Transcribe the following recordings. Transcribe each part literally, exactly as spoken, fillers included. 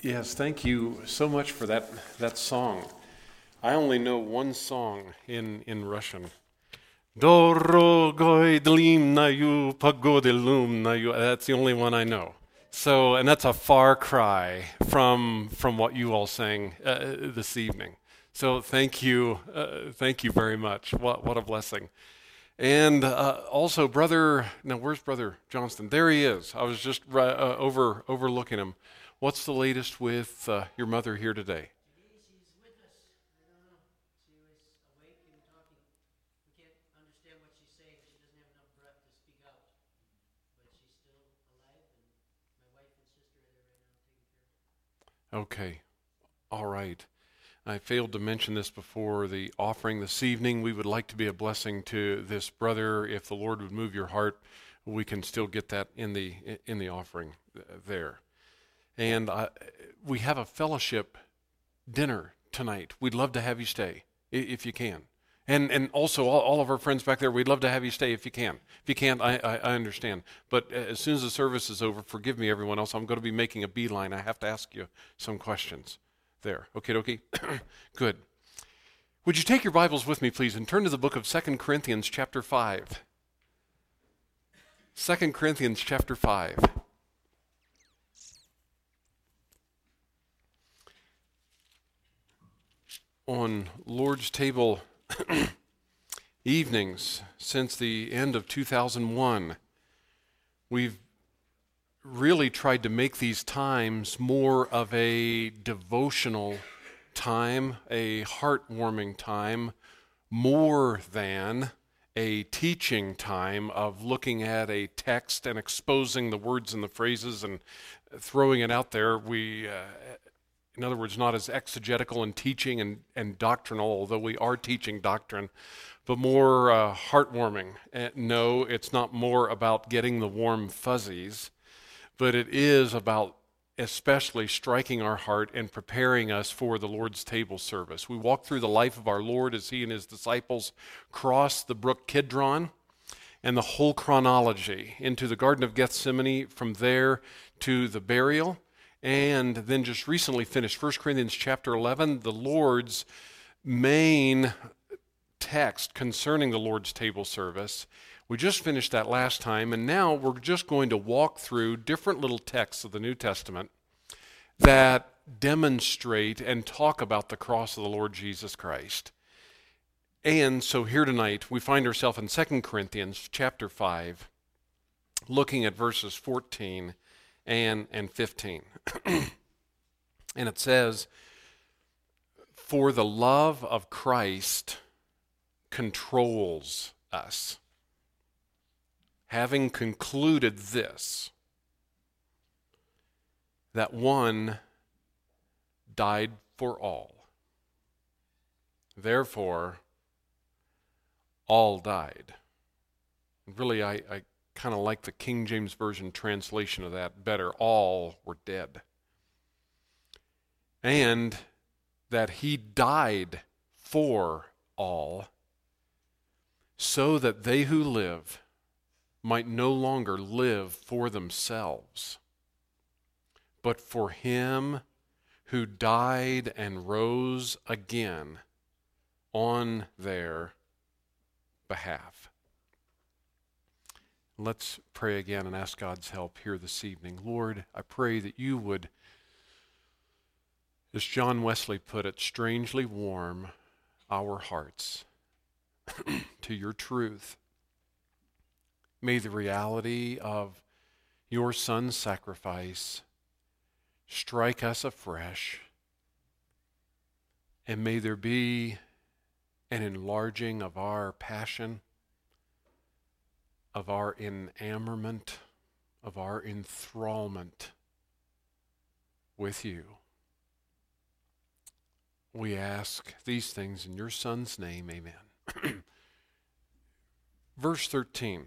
Yes, thank you so much for that that song. I only know one song in, in Russian. Dorogoy dlimnаю погодилумнаю. That's the only one I know. So, and that's a far cry from from what you all sang uh, this evening. So, thank you, uh, thank you very much. What what a blessing. And uh, also, brother. Now, where's Brother Johnston? There he is. I was just uh, over overlooking him. What's the latest with uh, your mother here today? She's with us. I don't know. She was awake and talking. We can't understand what she's saying. She doesn't have enough breath to speak out. But she's still alive, and my wife and sister are there right now taking care of her. Okay. All right. I failed to mention this before the offering this evening. We would like to be a blessing to this brother. If the Lord would move your heart, we can still get that in the in the offering there. And uh, we have a fellowship dinner tonight. We'd love to have you stay, if you can. And and also, all, all of our friends back there, we'd love to have you stay if you can. If you can't, I, I, I understand. But as soon as the service is over, forgive me, everyone else, I'm going to be making a beeline. I have to ask you some questions there. Okay, okay? Good. Would you take your Bibles with me, please, and turn to the book of Second Corinthians chapter five. Second Corinthians chapter five. On Lord's Table evenings since the end of two thousand one, we've really tried to make these times more of a devotional time, a heartwarming time, more than a teaching time of looking at a text and exposing the words and the phrases and throwing it out there. We uh, In other words, not as exegetical in teaching and, and doctrinal, although we are teaching doctrine, but more uh, heartwarming. Uh, no, it's not more about getting the warm fuzzies, but it is about especially striking our heart and preparing us for the Lord's table service. We walk through the life of our Lord as he and his disciples crossed the brook Kidron and the whole chronology into the Garden of Gethsemane, from there to the burial, and then just recently finished First Corinthians chapter eleven, the Lord's main text concerning the Lord's table service. We just finished that last time, and now we're just going to walk through different little texts of the New Testament that demonstrate and talk about the cross of the Lord Jesus Christ. And so here tonight, we find ourselves in Second Corinthians chapter five, looking at verses fourteen and, and fifteen. And it says, "For the love of Christ controls us, having concluded this, that one died for all. Therefore, all died." Really, I, I kind of like the King James Version translation of that better. All were dead. And that he died for all, so that they who live might no longer live for themselves, but for him who died and rose again on their behalf. Let's pray again and ask God's help here this evening. Lord, I pray that you would, as John Wesley put it, strangely warm our hearts to your truth. May the reality of your Son's sacrifice strike us afresh, and may there be an enlarging of our passion, of our enamorment, of our enthrallment with you. We ask these things in your Son's name, amen. Verse thirteen.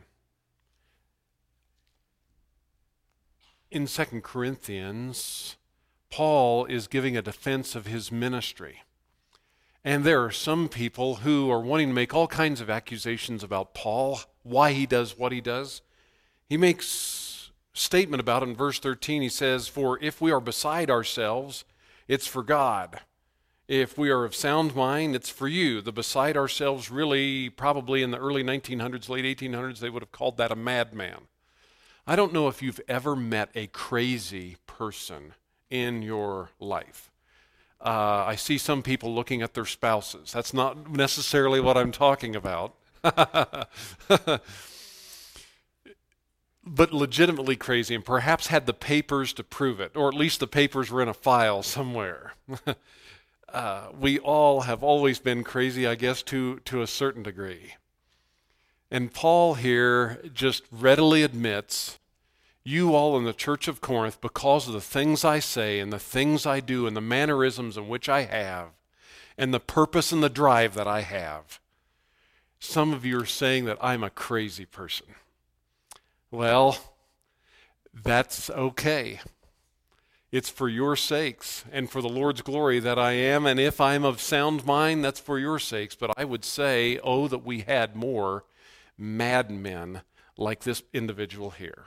In Second Corinthians, Paul is giving a defense of his ministry. And there are some people who are wanting to make all kinds of accusations about Paul, why he does what he does. He makes statement about it in verse thirteen. He says, "For if we are beside ourselves, it's for God. If we are of sound mind, it's for you." The beside ourselves, really, probably in the early nineteen hundreds, late eighteen hundreds, they would have called that a madman. I don't know if you've ever met a crazy person in your life. Uh, I see some people looking at their spouses. That's not necessarily what I'm talking about. But legitimately crazy, and perhaps had the papers to prove it, or at least the papers were in a file somewhere. uh, we all have always been crazy, I guess, to, to a certain degree. And Paul here just readily admits, you all in the church of Corinth, because of the things I say and the things I do and the mannerisms in which I have and the purpose and the drive that I have, some of you are saying that I'm a crazy person. Well, that's okay. It's for your sakes and for the Lord's glory that I am, and if I'm of sound mind, that's for your sakes. But I would say, oh, that we had more madmen like this individual here.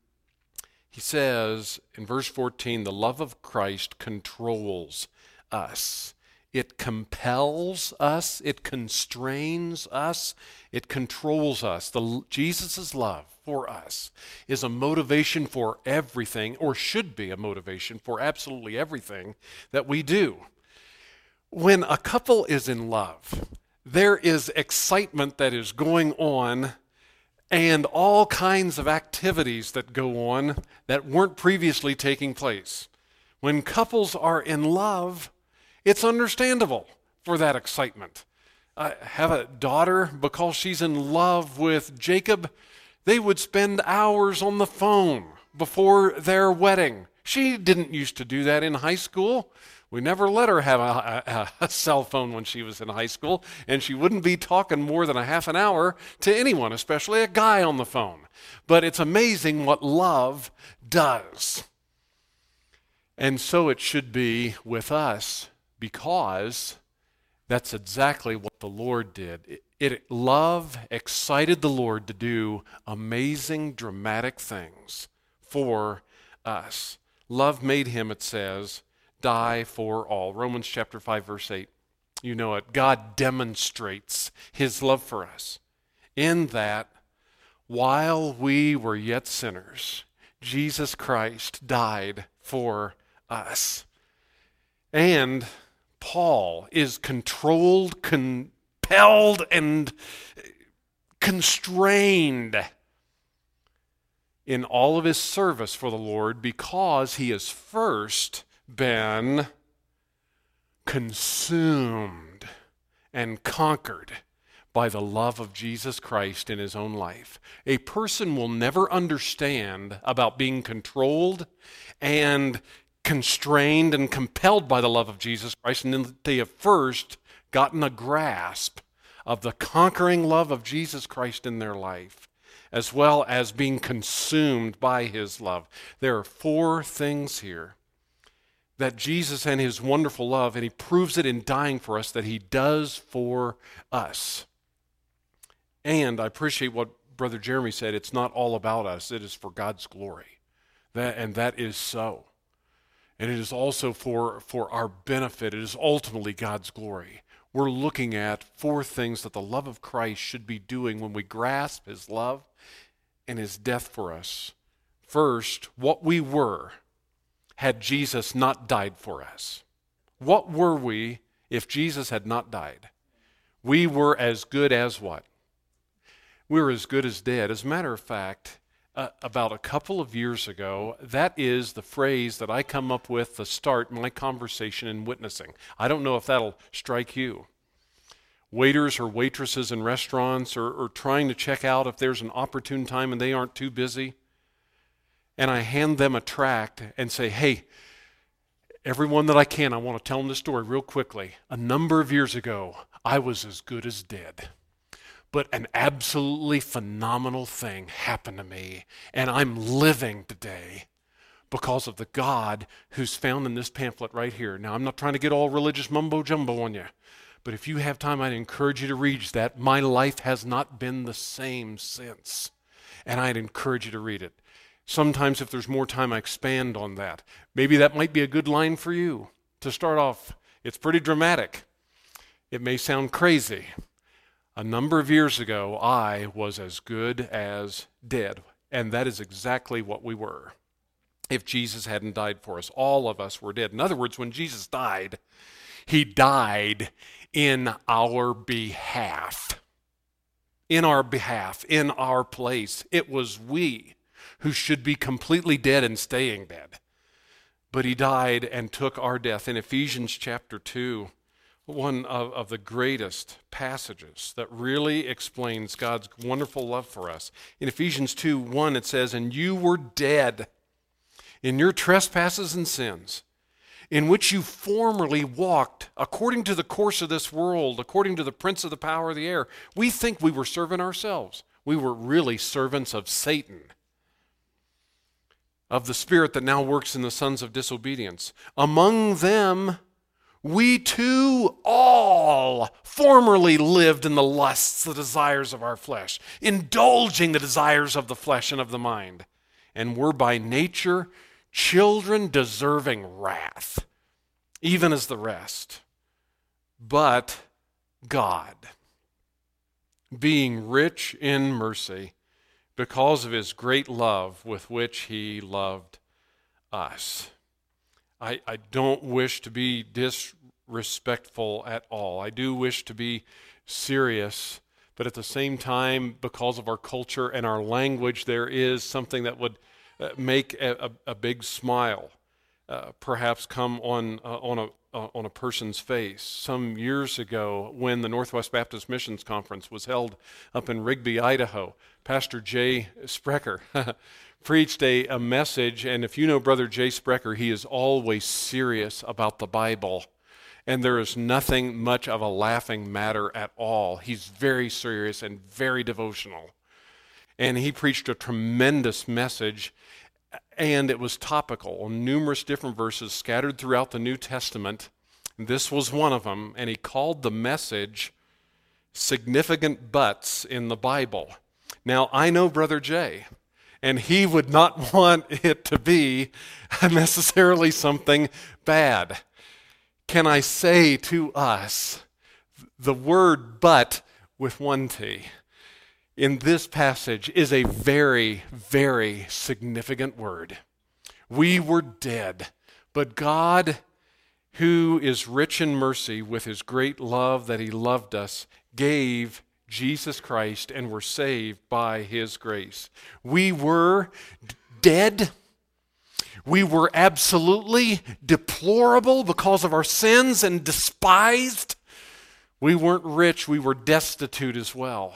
He says in verse fourteen, the love of Christ controls us. It compels us, it constrains us, it controls us. The Jesus' love for us is a motivation for everything, or should be a motivation for absolutely everything that we do. When a couple is in love, there is excitement that is going on and all kinds of activities that go on that weren't previously taking place. When couples are in love, it's understandable for that excitement. I have a daughter, because she's in love with Jacob, they would spend hours on the phone before their wedding. She didn't used to do that in high school. We never let her have a, a, a cell phone when she was in high school, and she wouldn't be talking more than a half an hour to anyone, especially a guy on the phone. But it's amazing what love does. And so it should be with us, because that's exactly what the Lord did. It, it, love excited the Lord to do amazing, dramatic things for us. Love made him, it says, die for all. Romans chapter five, verse eight. You know it. God demonstrates his love for us in that while we were yet sinners, Jesus Christ died for us. And Paul is controlled, compelled, and constrained in all of his service for the Lord, because he has first been consumed and conquered by the love of Jesus Christ in his own life. A person will never understand about being controlled and constrained and compelled by the love of Jesus Christ, and then they have first gotten a grasp of the conquering love of Jesus Christ in their life, as well as being consumed by his love. There are four things here that Jesus and his wonderful love, and he proves it in dying for us, that he does for us. And I appreciate what Brother Jeremy said, it's not all about us, it is for God's glory. That, and that is so. And it is also for, for our benefit. It is ultimately God's glory. We're looking at four things that the love of Christ should be doing when we grasp his love and his death for us. First, what we were had Jesus not died for us. What were we if Jesus had not died? We were as good as what? We were as good as dead. As a matter of fact, Uh, about a couple of years ago, that is the phrase that I come up with to start my conversation in witnessing. I don't know if that'll strike you. Waiters or waitresses in restaurants are, are trying to check out if there's an opportune time and they aren't too busy. And I hand them a tract and say, hey, everyone that I can, I want to tell them this story real quickly. A number of years ago, I was as good as dead. But an absolutely phenomenal thing happened to me, and I'm living today because of the God who's found in this pamphlet right here. Now, I'm not trying to get all religious mumbo-jumbo on you, but if you have time, I'd encourage you to read that. My life has not been the same since, and I'd encourage you to read it. Sometimes if there's more time, I expand on that. Maybe that might be a good line for you to start off. It's pretty dramatic. It may sound crazy. A number of years ago, I was as good as dead, and that is exactly what we were. If Jesus hadn't died for us, all of us were dead. In other words, when Jesus died, he died in our behalf. In our behalf, in our place. It was we who should be completely dead and staying dead. But he died and took our death. In Ephesians chapter two, one of, of the greatest passages that really explains God's wonderful love for us. In Ephesians two one, it says, "And you were dead in your trespasses and sins, in which you formerly walked according to the course of this world, according to the prince of the power of the air." We think we were serving ourselves. We were really servants of Satan, of the spirit that now works in the sons of disobedience. "Among them, we too all formerly lived in the lusts, the desires of our flesh, indulging the desires of the flesh and of the mind, and were by nature children deserving wrath, even as the rest. But God, being rich in mercy, because of his great love with which he loved us." I, I don't wish to be disrespectful at all. I do wish to be serious, but at the same time, because of our culture and our language, there is something that would uh, make a, a, a big smile uh, perhaps come on uh, on a uh, on a person's face. Some years ago, when the Northwest Baptist Missions Conference was held up in Rigby, Idaho, Pastor Jay Sprecher preached a, a message, and if you know Brother Jay Sprecher, he is always serious about the Bible, and there is nothing much of a laughing matter at all. He's very serious and very devotional, and he preached a tremendous message, and it was topical on numerous different verses scattered throughout the New Testament. This was one of them, and he called the message "Significant Buts in the Bible." Now, I know Brother Jay, and he would not want it to be necessarily something bad. Can I say to us, the word "but" with one T in this passage is a very, very significant word. We were dead, but God, who is rich in mercy with his great love that he loved us, gave Jesus Christ and were saved by his grace. We were d- dead. We were absolutely deplorable because of our sins and despised. We weren't rich, we were destitute as well.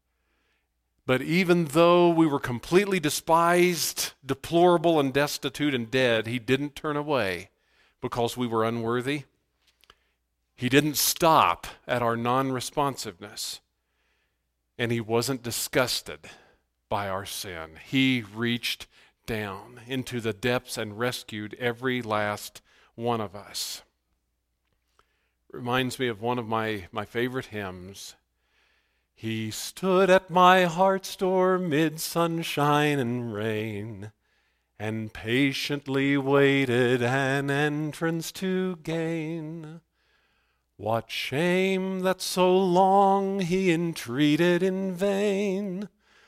But even though we were completely despised, deplorable, and destitute and dead, he didn't turn away because we were unworthy. He didn't stop at our non-responsiveness. And he wasn't disgusted by our sin. He reached down into the depths and rescued every last one of us. Reminds me of one of my, my favorite hymns. "He stood at my heart's door mid sunshine and rain, and patiently waited an entrance to gain. What shame that so long he entreated in vain,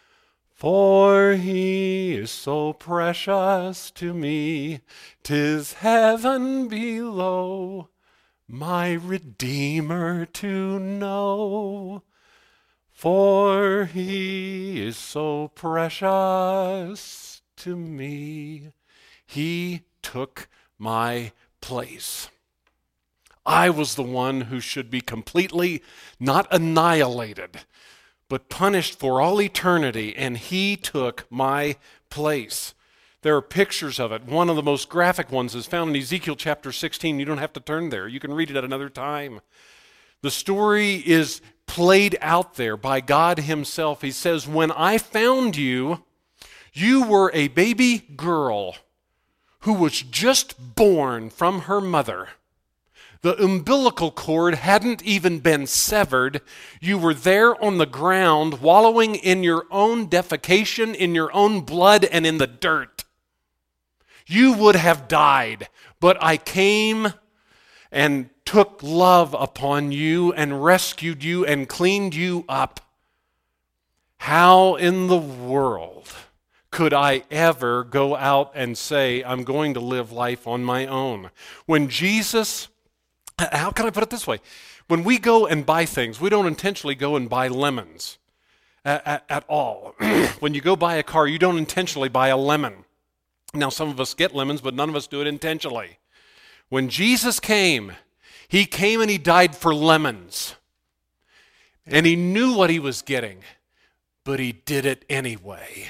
for he is so precious to me, 'tis heaven below, my Redeemer to know. For he is so precious to me." He took my place. I was the one who should be completely not annihilated, but punished for all eternity, and he took my place. There are pictures of it. One of the most graphic ones is found in Ezekiel chapter sixteen. You don't have to turn there. You can read it at another time. The story is played out there by God himself. He says, "When I found you, you were a baby girl who was just born from her mother. The umbilical cord hadn't even been severed. You were there on the ground, wallowing in your own defecation, in your own blood, and in the dirt. You would have died, but I came and took love upon you and rescued you and cleaned you up. How in the world could I ever go out and say, I'm going to live life on my own? When Jesus, how can I put it this way? When we go and buy things, we don't intentionally go and buy lemons at, at, at all. When you go buy a car, you don't intentionally buy a lemon. Now, some of us get lemons, but none of us do it intentionally. When Jesus came, he came and he died for lemons. And he knew what he was getting, but he did it anyway.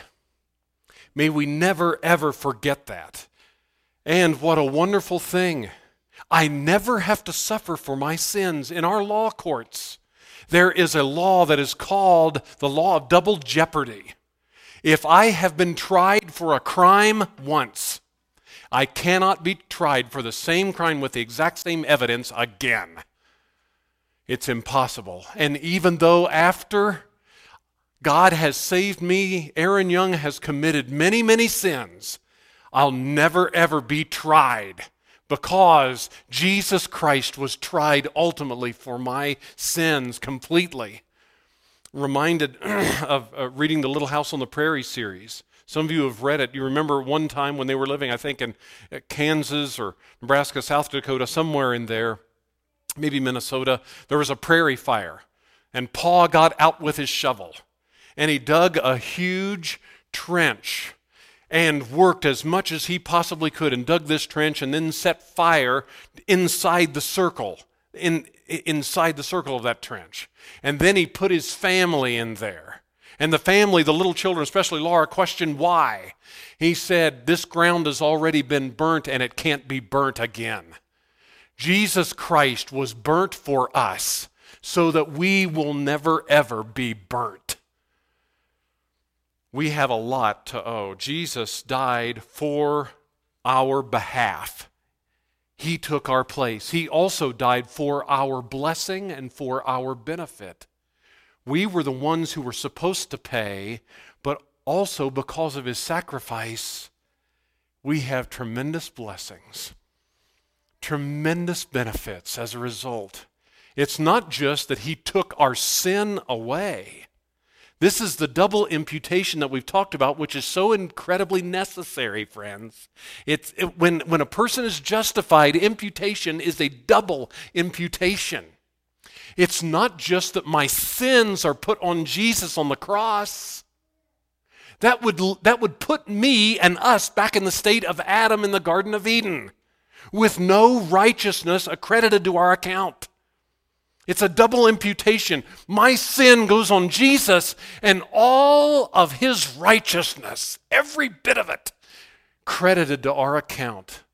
May we never, ever forget that. And what a wonderful thing. I never have to suffer for my sins in our law courts. There is a law that is called the law of double jeopardy. If I have been tried for a crime once, I cannot be tried for the same crime with the exact same evidence again. It's impossible. And even though after God has saved me, Aaron Young has committed many, many sins, I'll never ever be tried because Jesus Christ was tried ultimately for my sins completely. Reminded of uh, reading the Little House on the Prairie series. Some of you have read it. You remember one time when they were living, I think, in uh, Kansas or Nebraska, South Dakota, somewhere in there, maybe Minnesota, there was a prairie fire. And Pa got out with his shovel. And he dug a huge trench and worked as much as he possibly could and dug this trench and then set fire inside the circle, in, inside the circle of that trench. And then he put his family in there. And the family, the little children, especially Laura, questioned why. He said, this ground has already been burnt and it can't be burnt again. Jesus Christ was burnt for us so that we will never ever be burnt. We have a lot to owe. Jesus died for our behalf. He took our place. He also died for our blessing and for our benefit. We were the ones who were supposed to pay, but also because of his sacrifice, we have tremendous blessings, tremendous benefits as a result. It's not just that he took our sin away. This is the double imputation that we've talked about, which is so incredibly necessary, friends. It's it, when, when a person is justified, imputation is a double imputation. It's not just that my sins are put on Jesus on the cross. That would, that would put me and us back in the state of Adam in the Garden of Eden, with no righteousness accredited to our account. It's a double imputation. My sin goes on Jesus, and all of his righteousness, every bit of it, credited to our account.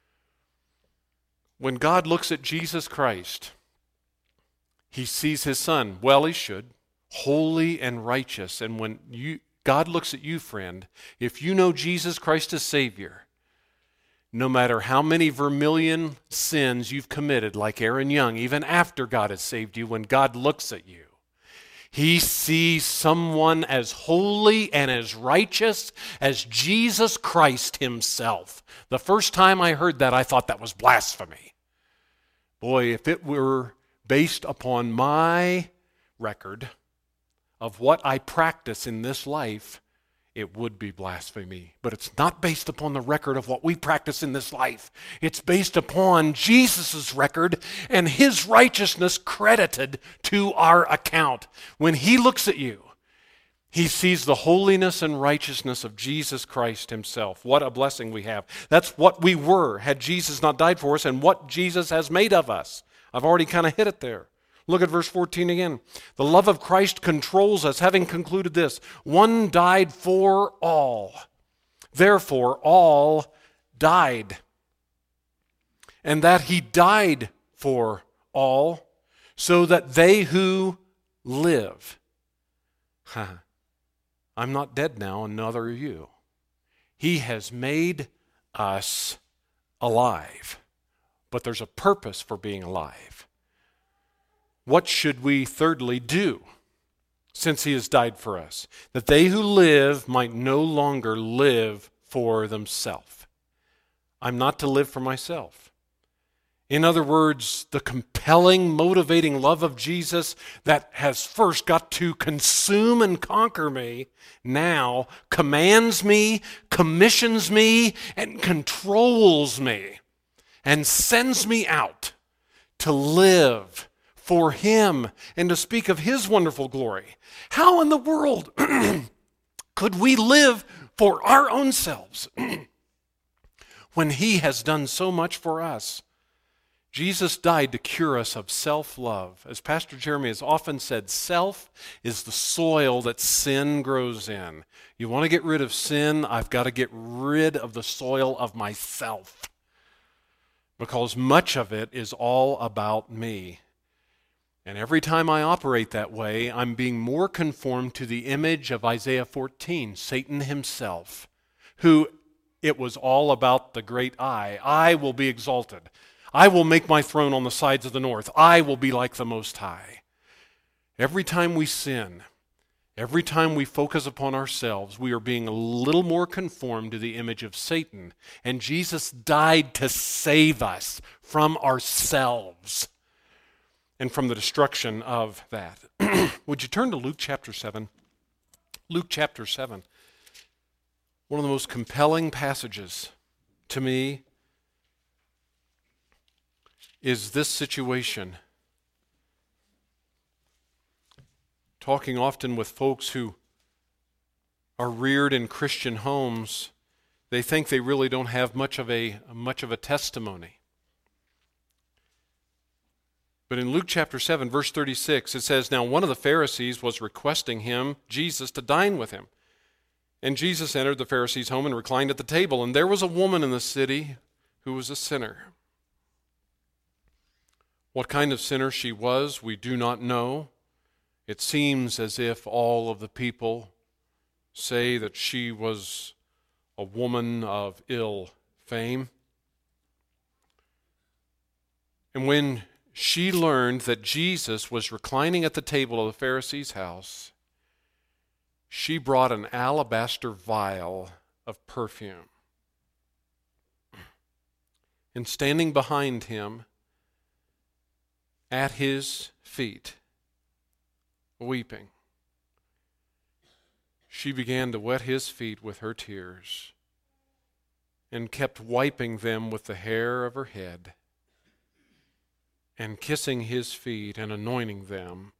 When God looks at Jesus Christ, he sees his son, well, he should, holy and righteous. And when you God looks at you, friend, if you know Jesus Christ as Savior, no matter how many vermilion sins you've committed, like Aaron Young, even after God has saved you, when God looks at you, he sees someone as holy and as righteous as Jesus Christ himself. The first time I heard that, I thought that was blasphemy. Boy, if it were based upon my record of what I practice in this life, it would be blasphemy. But it's not based upon the record of what we practice in this life. It's based upon Jesus' record and his righteousness credited to our account. When he looks at you, he sees the holiness and righteousness of Jesus Christ himself. What a blessing we have. That's what we were had Jesus not died for us, and what Jesus has made of us. I've already kind of hit it there. Look at verse fourteen again. The love of Christ controls us, having concluded this: one died for all. Therefore, all died. And that he died for all, so that they who live. I'm not dead now, and neither are you. He has made us alive. But there's a purpose for being alive. What should we thirdly do, since he has died for us? That they who live might no longer live for themselves. I'm not to live for myself. In other words, the compelling, motivating love of Jesus that has first got to consume and conquer me now commands me, commissions me, and controls me, and sends me out to live for Him and to speak of His wonderful glory. How in the world could we live for our own selves when He has done so much for us? Jesus died to cure us of self-love. As Pastor Jeremy has often said, self is the soil that sin grows in. You want to get rid of sin, I've got to get rid of the soil of myself, because much of it is all about me. And every time I operate that way, I'm being more conformed to the image of Isaiah fourteen, Satan himself, who it was all about the great I. I will be exalted. I will make my throne on the sides of the north. I will be like the Most High. Every time we sin, every time we focus upon ourselves, we are being a little more conformed to the image of Satan. And Jesus died to save us from ourselves and from the destruction of that. Would you turn to Luke chapter seven? Luke chapter seven. One of the most compelling passages to me is this situation. Talking often with folks who are reared in Christian homes, they think they really don't have much of a much of a testimony. But in Luke chapter seven, verse thirty-six, it says, "Now one of the Pharisees was requesting him, Jesus, to dine with him. And Jesus entered the Pharisee's home and reclined at the table. And there was a woman in the city who was a sinner." What kind of sinner she was, we do not know. It seems as if all of the people say that she was a woman of ill fame. And when she learned that Jesus was reclining at the table of the Pharisee's house, she brought an alabaster vial of perfume. And standing behind him, at his feet, weeping, she began to wet his feet with her tears and kept wiping them with the hair of her head and kissing his feet and anointing them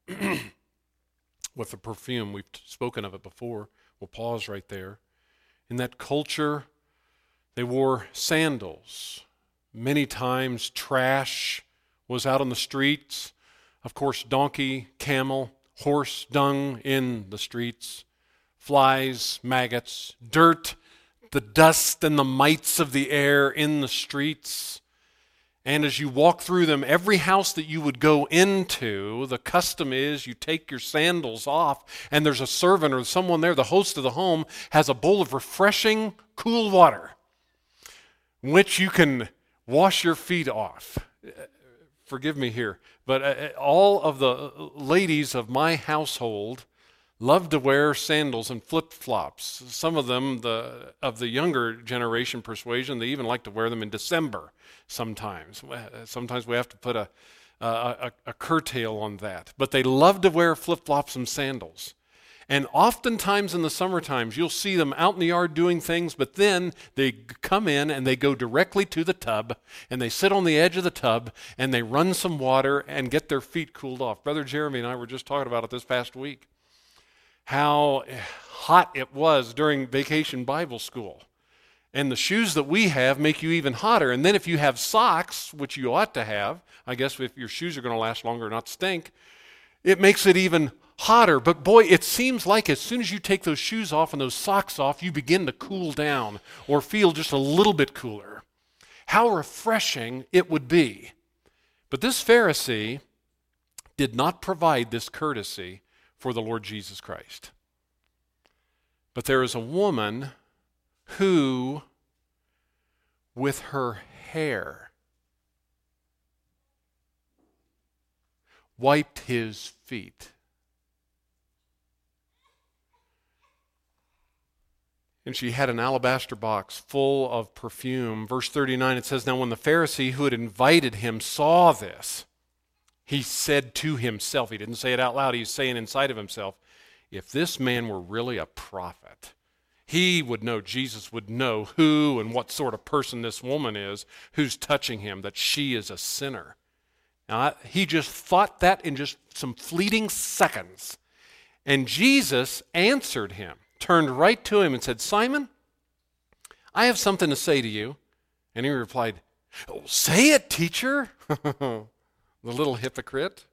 with the perfume. We've spoken of it before. We'll pause right there. In that culture, they wore sandals. Many times trash was out on the streets. Of course, donkey, camel, horse dung in the streets. Flies, maggots, dirt, the dust and the mites of the air in the streets. And as you walk through them, every house that you would go into, the custom is you take your sandals off, and there's a servant or someone there, the host of the home, has a bowl of refreshing, cool water, which you can wash your feet off. Forgive me here, but all of the ladies of my household love to wear sandals and flip-flops. Some of them, the of the younger generation persuasion, they even like to wear them in December sometimes. Sometimes we have to put a, a, a, a curtail on that. But they love to wear flip-flops and sandals. And oftentimes in the summer times, you'll see them out in the yard doing things, but then they come in and they go directly to the tub, and they sit on the edge of the tub, and they run some water and get their feet cooled off. Brother Jeremy and I were just talking about it this past week, how hot it was during vacation Bible school. And the shoes that we have make you even hotter. And then if you have socks, which you ought to have, I guess if your shoes are going to last longer and not stink, it makes it even hotter. But boy, it seems like as soon as you take those shoes off and those socks off, you begin to cool down or feel just a little bit cooler. How refreshing it would be. But this Pharisee did not provide this courtesy for the Lord Jesus Christ. But there is a woman who, with her hair, wiped his feet. And she had an alabaster box full of perfume. Verse thirty-nine, it says, now when the Pharisee who had invited him saw this, he said to himself, he didn't say it out loud, he's saying inside of himself, if this man were really a prophet, he would know, Jesus would know who and what sort of person this woman is who's touching him, that she is a sinner. Now, he just thought that in just some fleeting seconds. And Jesus answered him, turned right to him and said, Simon, I have something to say to you. And he replied, oh, say it, teacher. The little hypocrite.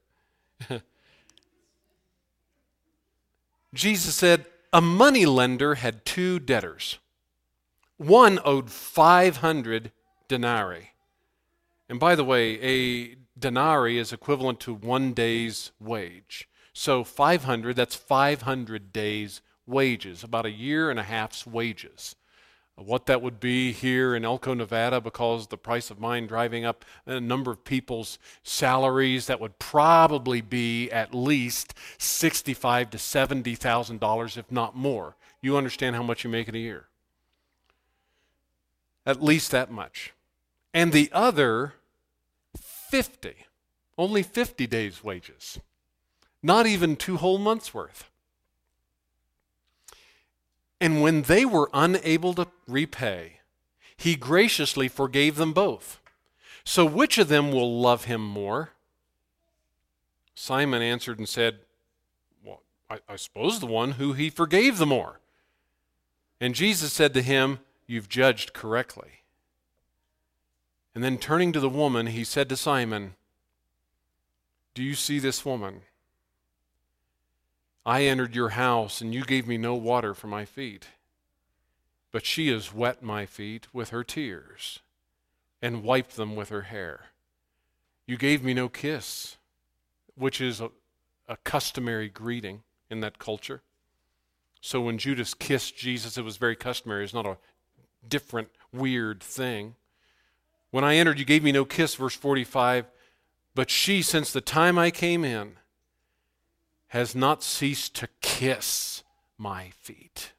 Jesus said, a moneylender had two debtors. One owed five hundred denarii. And by the way, a denarii is equivalent to one day's wage. So five hundred, that's five hundred days' wages, about a year and a half's wages. What that would be here in Elko, Nevada, because the price of mine driving up a number of people's salaries, that would probably be at least sixty-five to seventy thousand dollars, if not more. You understand how much you make in a year? At least that much. And the other, fifty, only fifty days' wages, not even two whole months' worth. And when they were unable to repay, he graciously forgave them both. So which of them will love him more? Simon answered and said, well, I, I suppose the one who he forgave the more. And Jesus said to him, you've judged correctly. And then turning to the woman, he said to Simon, do you see this woman? I entered your house, and you gave me no water for my feet. But she has wet my feet with her tears and wiped them with her hair. You gave me no kiss, which is a, a customary greeting in that culture. So when Judas kissed Jesus, it was very customary. It's not a different, weird thing. When I entered, you gave me no kiss, verse forty-five. But she, since the time I came in, has not ceased to kiss my feet.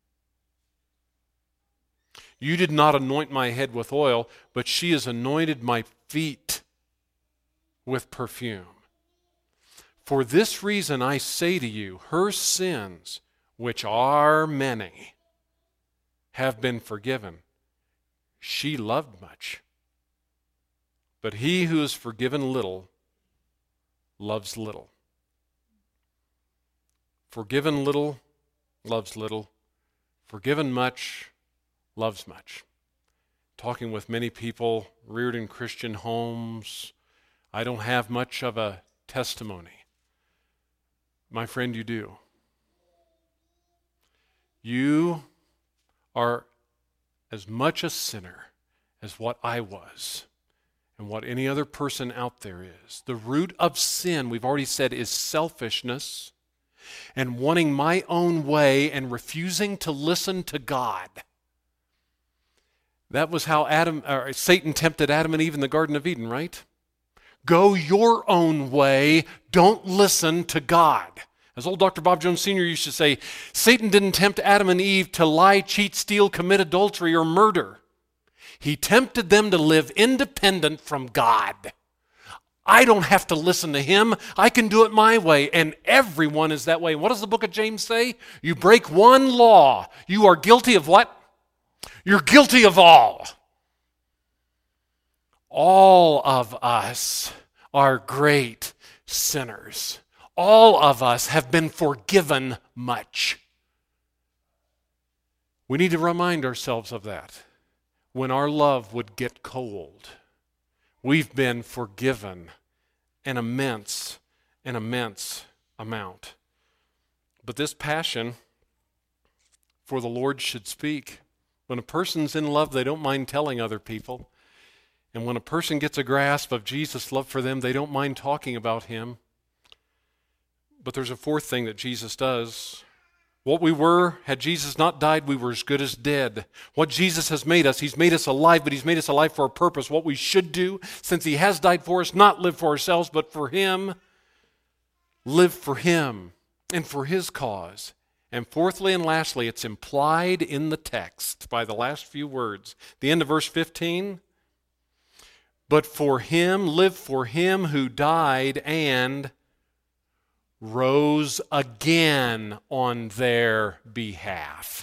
You did not anoint my head with oil, but she has anointed my feet with perfume. For this reason I say to you, her sins, which are many, have been forgiven. She loved much. But he who is forgiven little loves little. Forgiven little, loves little. Forgiven much, loves much. Talking with many people reared in Christian homes, I don't have much of a testimony. My friend, you do. You are as much a sinner as what I was and what any other person out there is. The root of sin, we've already said, is selfishness and wanting my own way and refusing to listen to God. That was how Adam, or Satan tempted Adam and Eve in the Garden of Eden, right? Go your own way, don't listen to God. As old Doctor Bob Jones Senior used to say, Satan didn't tempt Adam and Eve to lie, cheat, steal, commit adultery, or murder. He tempted them to live independent from God. I don't have to listen to him. I can do it my way, and everyone is that way. What does the book of James say? You break one law, you are guilty of what? You're guilty of all. All of us are great sinners. All of us have been forgiven much. We need to remind ourselves of that. When our love would get cold, we've been forgiven an immense, an immense amount. But this passion for the Lord should speak. When a person's in love, they don't mind telling other people. And when a person gets a grasp of Jesus' love for them, they don't mind talking about him. But there's a fourth thing that Jesus does. What we were, had Jesus not died, we were as good as dead. What Jesus has made us, he's made us alive, but he's made us alive for a purpose. What we should do, since he has died for us, not live for ourselves, but for him, live for him and for his cause. And fourthly and lastly, it's implied in the text by the last few words. The end of verse fifteen. But for him, live for him who died and rose again on their behalf.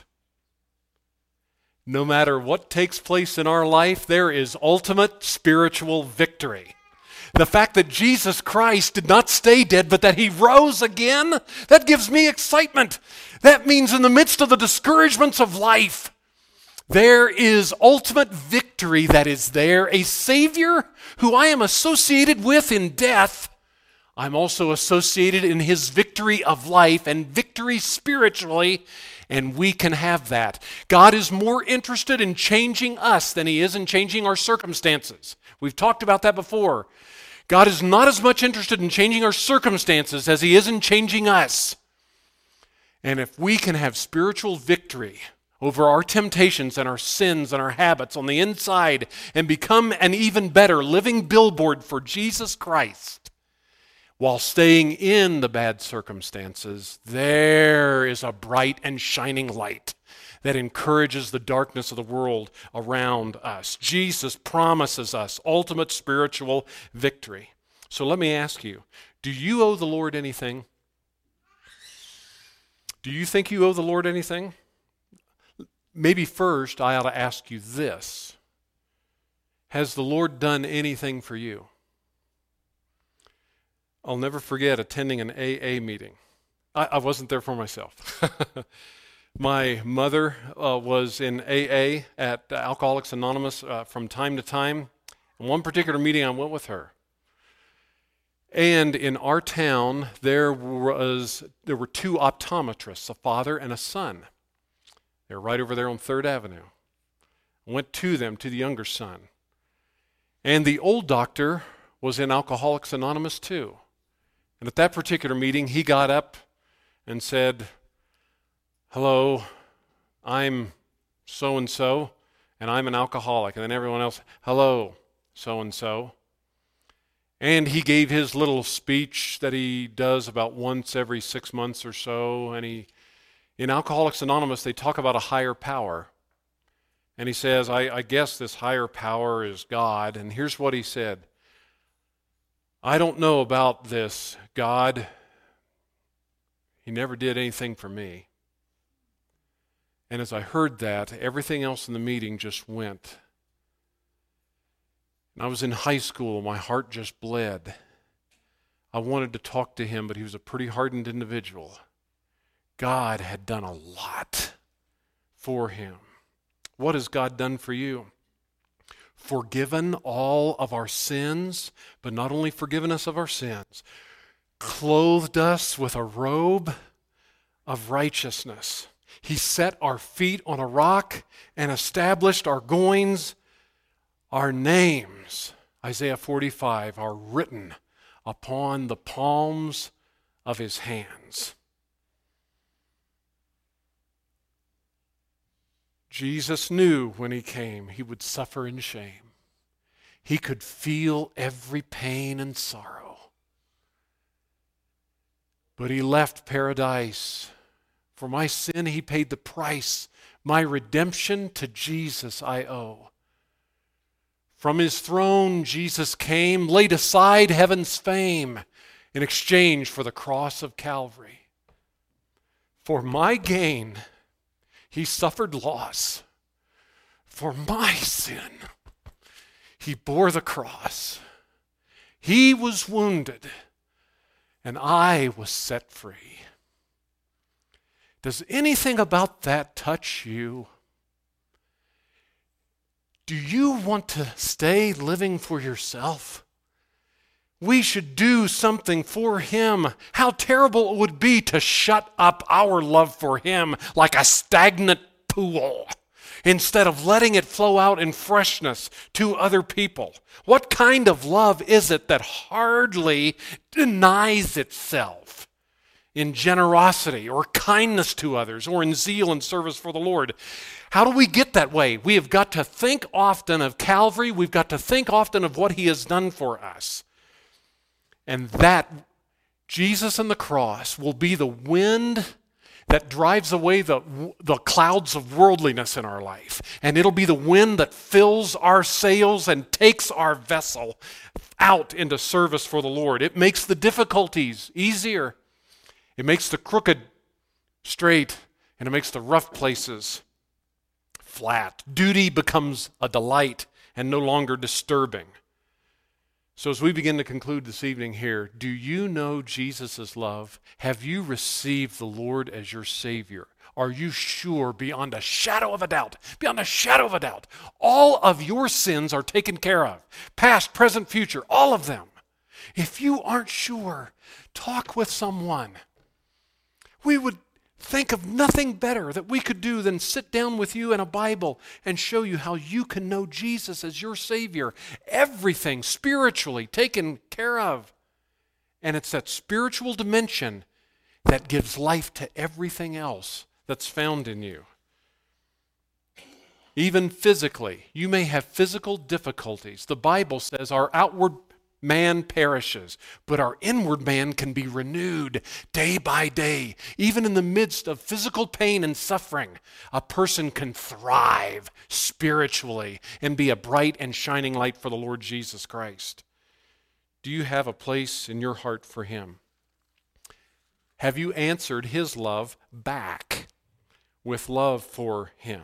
No matter what takes place in our life, there is ultimate spiritual victory. The fact that Jesus Christ did not stay dead, but that he rose again, that gives me excitement. That means in the midst of the discouragements of life, there is ultimate victory that is there. A Savior who I am associated with in death, I'm also associated in his victory of life and victory spiritually, and we can have that. God is more interested in changing us than he is in changing our circumstances. We've talked about that before. God is not as much interested in changing our circumstances as he is in changing us. And if we can have spiritual victory over our temptations and our sins and our habits on the inside and become an even better living billboard for Jesus Christ while staying in the bad circumstances, there is a bright and shining light that encourages the darkness of the world around us. Jesus promises us ultimate spiritual victory. So let me ask you, do you owe the Lord anything? Do you think you owe the Lord anything? Maybe first I ought to ask you this. Has the Lord done anything for you? I'll never forget attending an A A meeting. I, I wasn't there for myself. My mother uh, was in A A at Alcoholics Anonymous uh, from time to time. In one particular meeting, I went with her. And in our town, there was there were two optometrists, a father and a son. They're right over there on Third Avenue. I went to them, to the younger son. And the old doctor was in Alcoholics Anonymous too. And at that particular meeting, he got up and said, "Hello, I'm so-and-so, and I'm an alcoholic." And then everyone else, "Hello, so-and-so." And he gave his little speech that he does about once every six months or so. And he, in Alcoholics Anonymous, they talk about a higher power. And he says, I, I guess this higher power is God. And here's what he said. "I don't know about this God. He never did anything for me." And as I heard that, everything else in the meeting just went. And I was in high school, my heart just bled. I wanted to talk to him, but he was a pretty hardened individual. God had done a lot for him. What has God done for you? Forgiven all of our sins, but not only forgiven us of our sins, clothed us with a robe of righteousness. He set our feet on a rock and established our goings. Our names, Isaiah forty-five, are written upon the palms of his hands. Jesus knew when he came he would suffer in shame. He could feel every pain and sorrow. But he left paradise. For my sin, he paid the price. My redemption to Jesus I owe. From his throne, Jesus came, laid aside heaven's fame in exchange for the cross of Calvary. For my gain, he suffered loss. For my sin, he bore the cross. He was wounded, and I was set free. Does anything about that touch you? Do you want to stay living for yourself? We should do something for him. How terrible it would be to shut up our love for him like a stagnant pool instead of letting it flow out in freshness to other people. What kind of love is it that hardly denies itself in generosity or kindness to others or in zeal and service for the Lord? How do we get that way? We have got to think often of Calvary. We've got to think often of what he has done for us. And that, Jesus and the cross, will be the wind that drives away the, the clouds of worldliness in our life. And it'll be the wind that fills our sails and takes our vessel out into service for the Lord. It makes the difficulties easier. It makes the crooked straight, and it makes the rough places flat. Duty becomes a delight and no longer disturbing. So as we begin to conclude this evening here, do you know Jesus' love? Have you received the Lord as your Savior? Are you sure beyond a shadow of a doubt, beyond a shadow of a doubt, all of your sins are taken care of? Past, present, future, all of them. If you aren't sure, talk with someone. We would think of nothing better that we could do than sit down with you in a Bible and show you how you can know Jesus as your Savior. Everything spiritually taken care of. And it's that spiritual dimension that gives life to everything else that's found in you. Even physically, you may have physical difficulties. The Bible says our outward man perishes, but our inward man can be renewed day by day. Even in the midst of physical pain and suffering, a person can thrive spiritually and be a bright and shining light for the Lord Jesus Christ. Do you have a place in your heart for Him? Have you answered His love back with love for Him?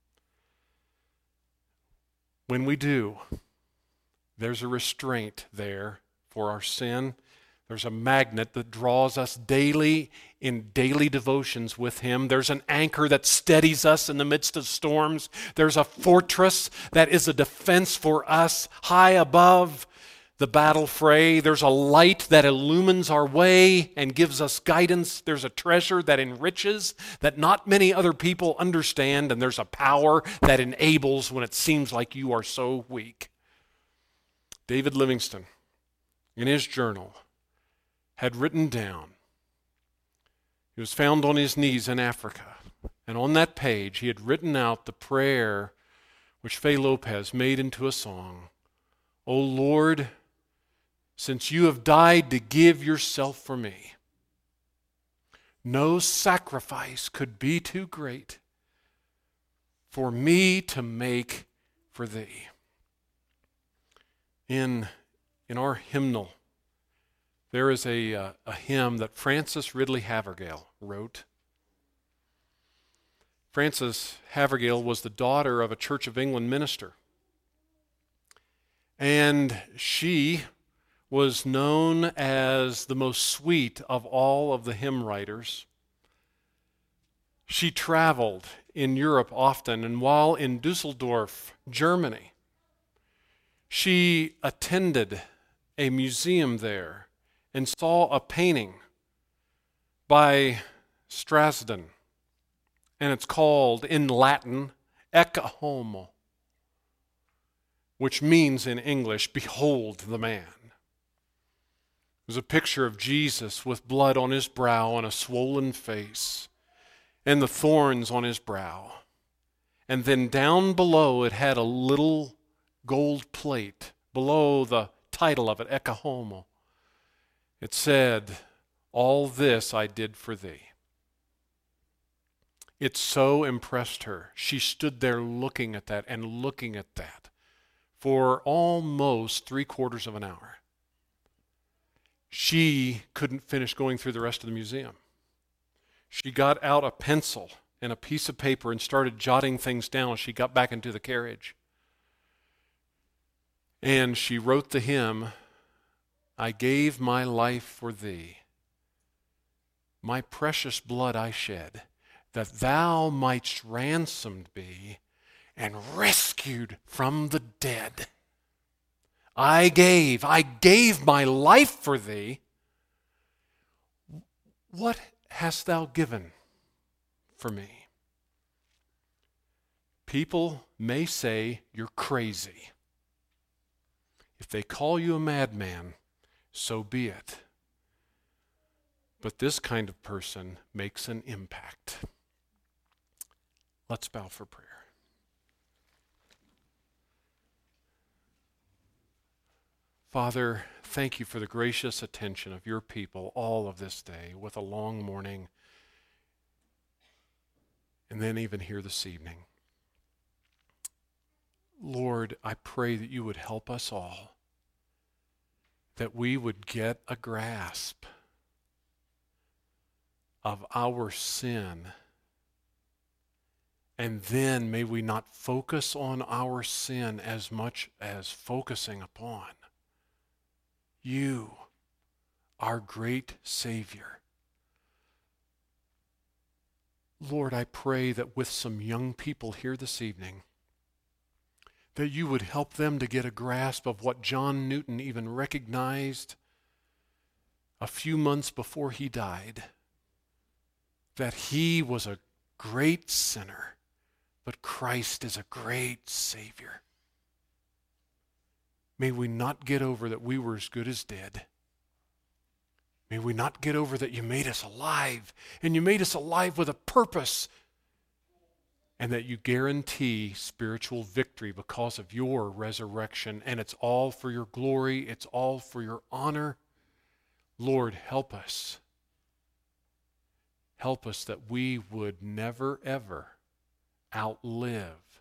When we do, there's a restraint there for our sin. There's a magnet that draws us daily in daily devotions with Him. There's an anchor that steadies us in the midst of storms. There's a fortress that is a defense for us high above the battle fray. There's a light that illumines our way and gives us guidance. There's a treasure that enriches that not many other people understand. And there's a power that enables when it seems like you are so weak. David Livingstone, in his journal, had written down, he was found on his knees in Africa, and on that page he had written out the prayer which Fay Lopez made into a song. O Lord, since you have died to give yourself for me, no sacrifice could be too great for me to make for thee. In, in our hymnal, there is a, uh, a hymn that Frances Ridley Havergal wrote. Frances Havergal was the daughter of a Church of England minister. And she was known as the most sweet of all of the hymn writers. She traveled in Europe often, and while in Dusseldorf, Germany, she attended a museum there and saw a painting by Strasden, and it's called, in Latin, Ecce Homo, which means in English, behold the man. It was a picture of Jesus with blood on his brow and a swollen face, and the thorns on his brow. And then down below it had a little gold plate below the title of it, Ecce Homo. It said, all this I did for thee. It so impressed her. She stood there looking at that and looking at that for almost three quarters of an hour. She couldn't finish going through the rest of the museum. She got out a pencil and a piece of paper and started jotting things down as she got back into the carriage. And she wrote the hymn, I gave my life for thee. My precious blood I shed, that thou mightst ransomed be and rescued from the dead. I gave, I gave my life for thee. What hast thou given for me? People may say you're crazy. If they call you a madman, so be it. But this kind of person makes an impact. Let's bow for prayer. Father, thank you for the gracious attention of your people all of this day with a long morning. and then even here this evening. Lord, I pray that you would help us all, that we would get a grasp of our sin, and then may we not focus on our sin as much as focusing upon you, our great Savior. Lord, I pray that with some young people here this evening, that you would help them to get a grasp of what John Newton even recognized a few months before he died, that he was a great sinner, but Christ is a great Savior. May we not get over that we were as good as dead. May we not get over that you made us alive, and you made us alive with a purpose, and that you guarantee spiritual victory because of your resurrection, and it's all for your glory, it's all for your honor. Lord, help us. Help us that we would never, ever outlive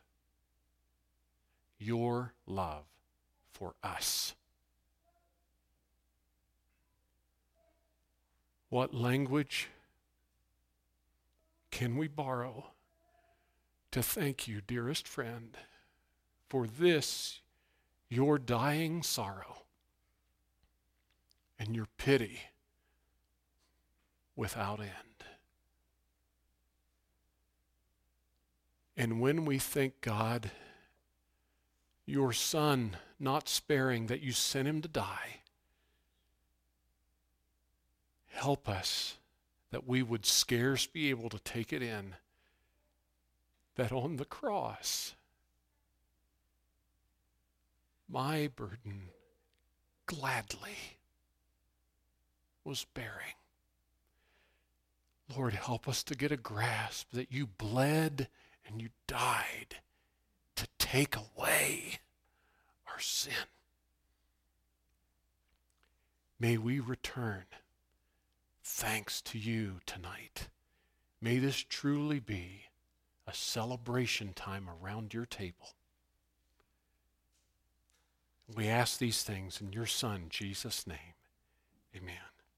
your love for us. What language can we borrow to thank you, dearest friend, for this, your dying sorrow and your pity without end? And when we think, God, your Son not sparing, that you sent him to die, help us that we would scarce be able to take it in, that on the cross, my burden gladly was bearing. Lord, help us to get a grasp that you bled and you died to take away our sin. May we return thanks to you tonight. May this truly be a celebration time around your table. We ask these things in your Son, Jesus' name. Amen.